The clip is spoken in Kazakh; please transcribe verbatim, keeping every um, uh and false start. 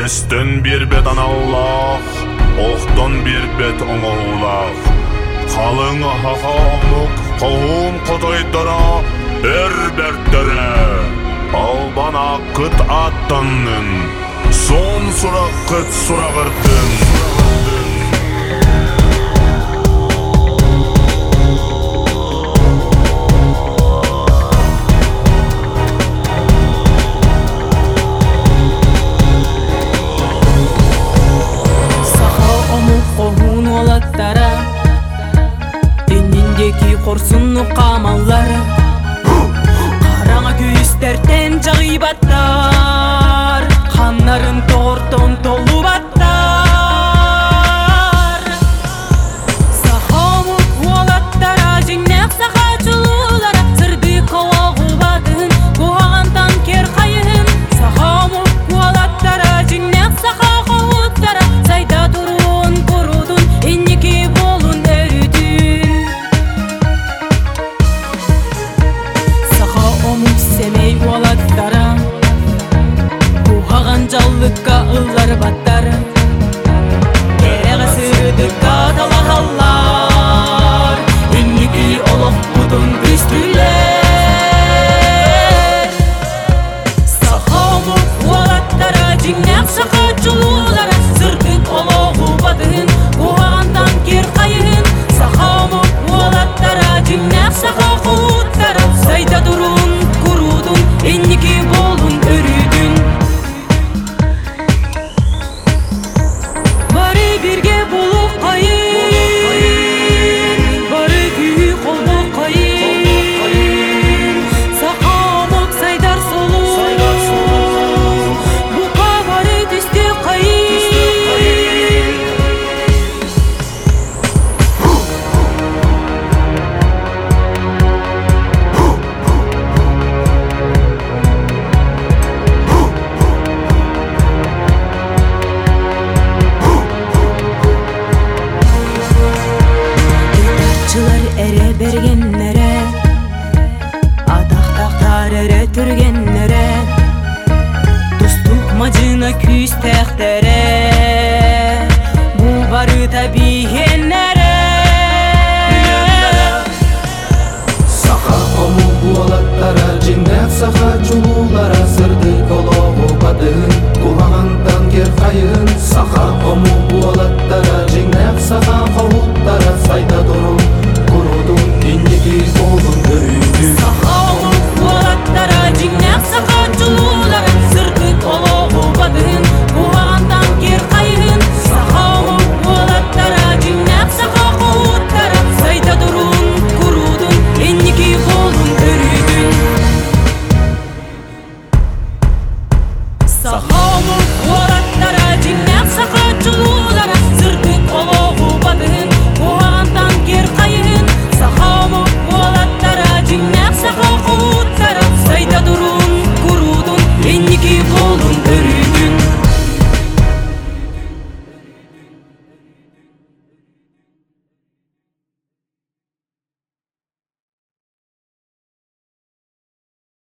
Эстен bir bet anallah, oqtan bir bet oңоулах. Қалың хаха омук, қауым қотойдара, әрбәрттәрі. Албана қыт аттанның, сон сұрақ қыт сұрағырдың. Деніндегі қорсыны қамалары, қараңа күйістерден жағибаттар, қаннарын тоғыртын толу баттар. Сақамы қуалаттара, жиннәк сақа чулулара, сырды қолағу батын, қуағантан кер қайын. Сақамы қуалаттара, жиннәк сақа қауыттара, сайда тұруын құрудың, енеке болын семей уалаттара, куғаған жаллыққа ұллар баттары, кереғі сырдыққа талағалар, үннігі олық бұдың күстілер. Сақамы уалаттара, жиннәк сақа чулулара, сырдық олығы бадын, куғағантан кер қайын. Сақамы уалаттара, жиннәк сақа қуыттара, сайда дұрын енеке болын үрүйдің. Бары берге болу қайын, бары күй қолды қайын. Сақамық сайдар солу, бұқа бары түсте қайын. Эре бергеннере, атақ-тақтар эре түргеннере, достук мажына күйісте